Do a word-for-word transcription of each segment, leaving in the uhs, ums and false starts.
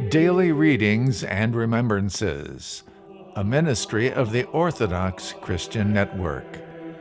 Daily Readings and Remembrances, a ministry of the Orthodox Christian Network.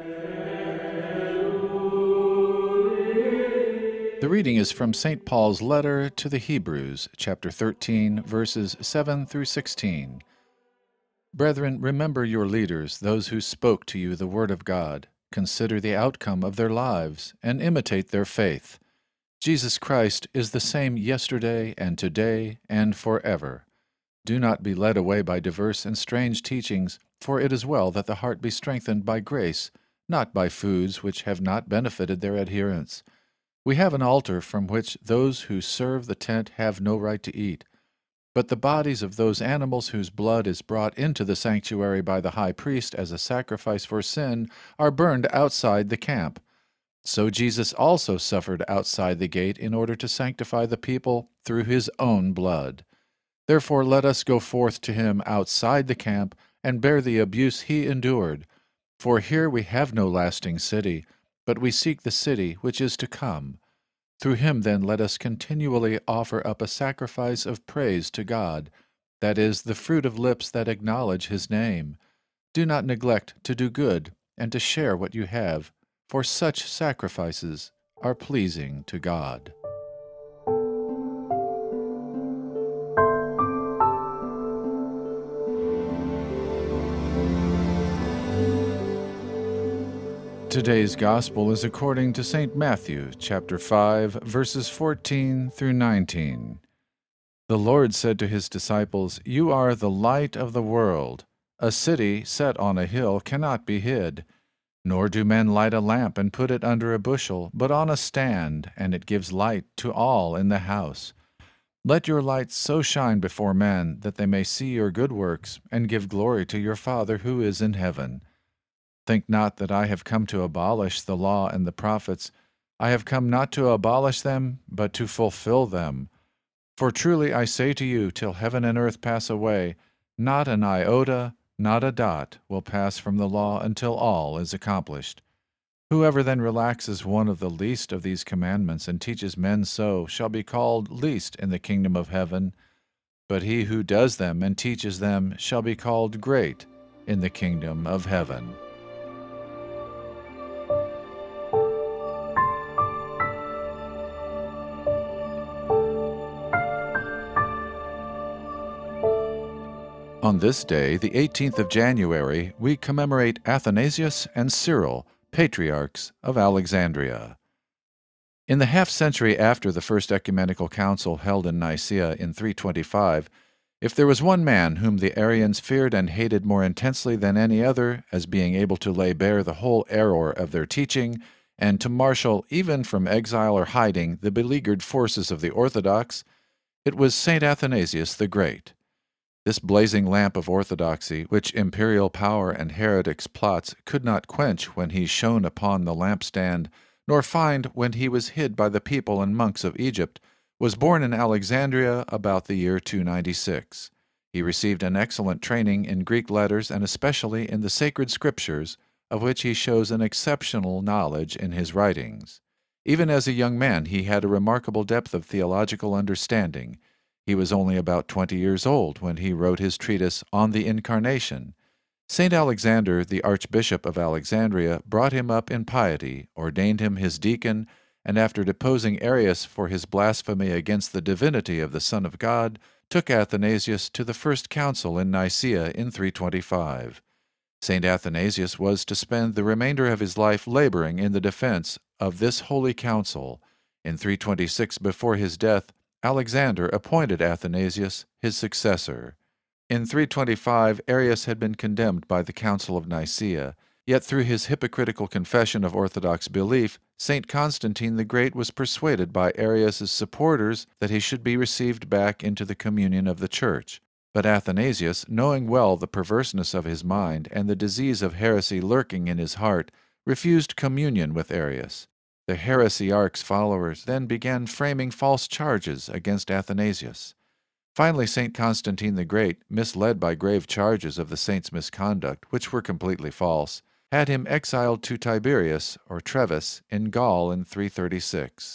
The reading is from Saint Paul's letter to the Hebrews, chapter thirteen, verses seven through sixteen. Brethren, remember your leaders, those who spoke to you the word of God. Consider the outcome of their lives, and imitate their faith. Jesus Christ is the same yesterday and today and forever. Do not be led away by diverse and strange teachings, for it is well that the heart be strengthened by grace, not by foods which have not benefited their adherents. We have an altar from which those who serve the tent have no right to eat. But the bodies of those animals whose blood is brought into the sanctuary by the high priest as a sacrifice for sin are burned outside the camp. So Jesus also suffered outside the gate in order to sanctify the people through his own blood. Therefore let us go forth to him outside the camp and bear the abuse he endured. For here we have no lasting city, but we seek the city which is to come. Through him then let us continually offer up a sacrifice of praise to God, that is, the fruit of lips that acknowledge his name. Do not neglect to do good and to share what you have, for such sacrifices are pleasing to God. Today's Gospel is according to Saint Matthew, chapter five, verses fourteen through nineteen. The Lord said to his disciples, "You are the light of the world. A city set on a hill cannot be hid. Nor do men light a lamp and put it under a bushel, but on a stand, and it gives light to all in the house. Let your light so shine before men that they may see your good works and give glory to your Father who is in heaven. Think not that I have come to abolish the law and the prophets. I have come not to abolish them, but to fulfill them. For truly I say to you, till heaven and earth pass away, not an iota, not a dot will pass from the law until all is accomplished. Whoever then relaxes one of the least of these commandments and teaches men so shall be called least in the kingdom of heaven. But he who does them and teaches them shall be called great in the kingdom of heaven." On this day, the eighteenth of January, we commemorate Athanasius and Cyril, patriarchs of Alexandria. In the half-century after the First Ecumenical Council held in Nicaea in three twenty-five, if there was one man whom the Arians feared and hated more intensely than any other, as being able to lay bare the whole error of their teaching, and to marshal, even from exile or hiding, the beleaguered forces of the Orthodox, it was Saint Athanasius the Great. This blazing lamp of orthodoxy, which imperial power and heretics' plots could not quench when he shone upon the lampstand, nor find when he was hid by the people and monks of Egypt, was born in Alexandria about the year two ninety-six. He received an excellent training in Greek letters and especially in the sacred scriptures, of which he shows an exceptional knowledge in his writings. Even as a young man he had a remarkable depth of theological understanding. He was only about twenty years old when he wrote his treatise On the Incarnation. Saint Alexander, the Archbishop of Alexandria, brought him up in piety, ordained him his deacon, and after deposing Arius for his blasphemy against the divinity of the Son of God, took Athanasius to the First Council in Nicaea in three twenty-five. Saint Athanasius was to spend the remainder of his life laboring in the defense of this holy council. In three twenty-six, before his death, Alexander appointed Athanasius his successor. In three twenty-five, Arius had been condemned by the Council of Nicaea, yet through his hypocritical confession of orthodox belief, Saint Constantine the Great was persuaded by Arius's supporters that he should be received back into the communion of the Church. But Athanasius, knowing well the perverseness of his mind and the disease of heresy lurking in his heart, refused communion with Arius. The heresiarch's followers then began framing false charges against Athanasius. Finally, Saint Constantine the Great, misled by grave charges of the saint's misconduct, which were completely false, had him exiled to Tiberias, or Treves, in Gaul in three thirty-six.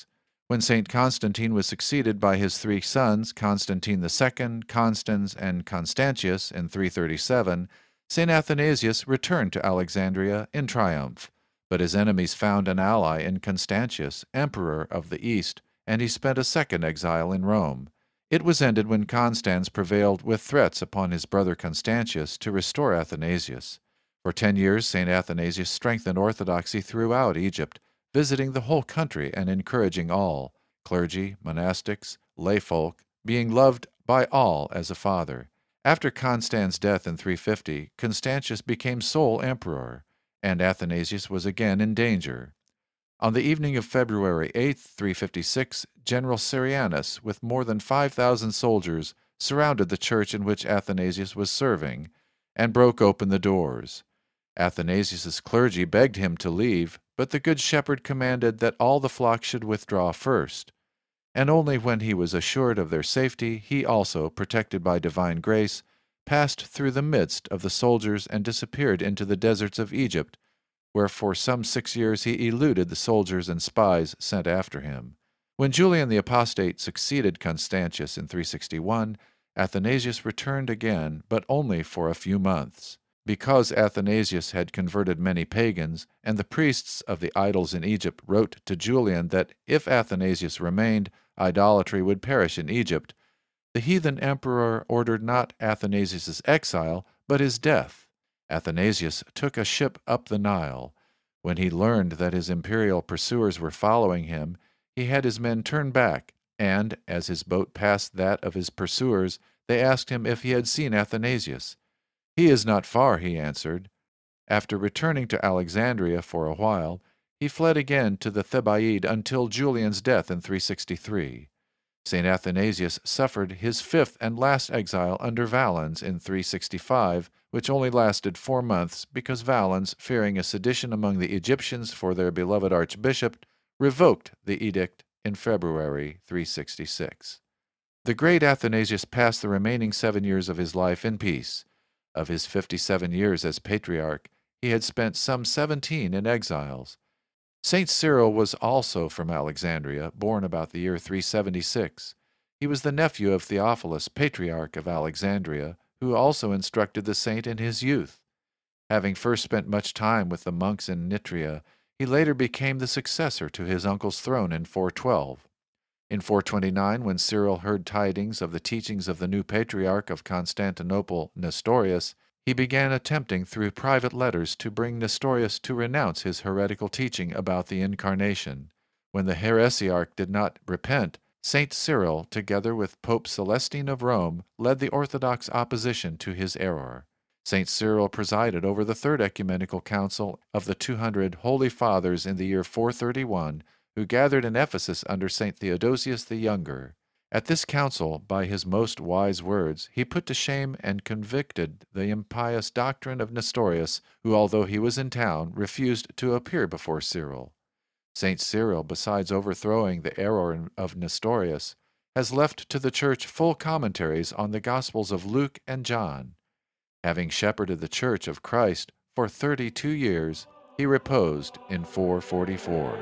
When Saint Constantine was succeeded by his three sons, Constantine the Second, Constans, and Constantius, in three thirty-seven, Saint Athanasius returned to Alexandria in triumph. But his enemies found an ally in Constantius, emperor of the East, and he spent a second exile in Rome. It was ended when Constans prevailed with threats upon his brother Constantius to restore Athanasius. For ten years, Saint Athanasius strengthened orthodoxy throughout Egypt, visiting the whole country and encouraging all, clergy, monastics, layfolk, being loved by all as a father. After Constans' death in three fifty, Constantius became sole emperor, and Athanasius was again in danger. On the evening of February eighth, three fifty-six, General Syrianus, with more than five thousand soldiers, surrounded the church in which Athanasius was serving, and broke open the doors. Athanasius's clergy begged him to leave, but the Good Shepherd commanded that all the flock should withdraw first. And only when he was assured of their safety, he also, protected by divine grace, passed through the midst of the soldiers and disappeared into the deserts of Egypt, where for some six years he eluded the soldiers and spies sent after him. When Julian the Apostate succeeded Constantius in three sixty-one, Athanasius returned again, but only for a few months. Because Athanasius had converted many pagans, and the priests of the idols in Egypt wrote to Julian that if Athanasius remained, idolatry would perish in Egypt, the heathen emperor ordered not Athanasius's exile, but his death. Athanasius took a ship up the Nile. When he learned that his imperial pursuers were following him, he had his men turn back, and, as his boat passed that of his pursuers, they asked him if he had seen Athanasius. "He is not far," he answered. After returning to Alexandria for a while, he fled again to the Thebaid until Julian's death in three sixty-three. Saint Athanasius suffered his fifth and last exile under Valens in three sixty-five, which only lasted four months because Valens, fearing a sedition among the Egyptians for their beloved archbishop, revoked the edict in February three sixty-six. The great Athanasius passed the remaining seven years of his life in peace. Of his fifty-seven years as patriarch, he had spent some seventeen in exiles. Saint Cyril was also from Alexandria, born about the year three seventy-six. He was the nephew of Theophilus, patriarch of Alexandria, who also instructed the saint in his youth. Having first spent much time with the monks in Nitria, he later became the successor to his uncle's throne in four twelve. In four twenty-nine, when Cyril heard tidings of the teachings of the new patriarch of Constantinople, Nestorius, he began attempting through private letters to bring Nestorius to renounce his heretical teaching about the Incarnation. When the heresiarch did not repent, Saint Cyril, together with Pope Celestine of Rome, led the Orthodox opposition to his error. Saint Cyril presided over the Third Ecumenical Council of the two hundred Holy Fathers in the year four thirty-one, who gathered in Ephesus under Saint Theodosius the Younger. At this council, by his most wise words, he put to shame and convicted the impious doctrine of Nestorius, who, although he was in town, refused to appear before Cyril. Saint Cyril, besides overthrowing the error of Nestorius, has left to the Church full commentaries on the Gospels of Luke and John. Having shepherded the Church of Christ for thirty-two years, he reposed in four forty-four.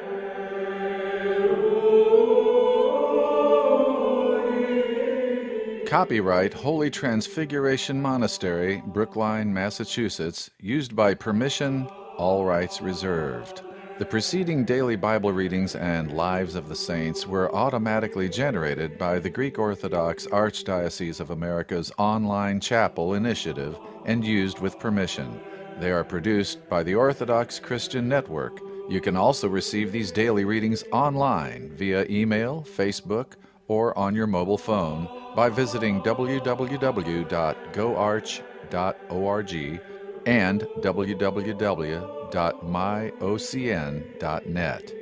Copyright Holy Transfiguration Monastery, Brookline, Massachusetts, used by permission, all rights reserved. The preceding daily Bible readings and Lives of the Saints were automatically generated by the Greek Orthodox Archdiocese of America's online chapel initiative and used with permission. They are produced by the Orthodox Christian Network. You can also receive these daily readings online via email, Facebook, or on your mobile phone by visiting w w w dot go arch dot org and w w w dot my o c n dot net.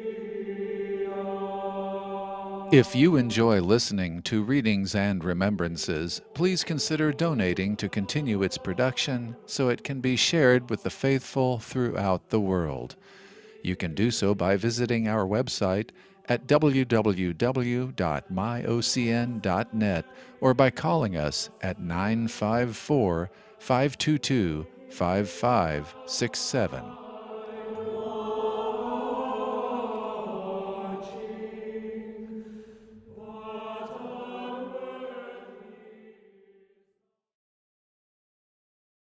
If you enjoy listening to Readings and Remembrances, please consider donating to continue its production so it can be shared with the faithful throughout the world. You can do so by visiting our website at w w w dot my o c n dot net or by calling us at nine five four, five two two, five five six seven.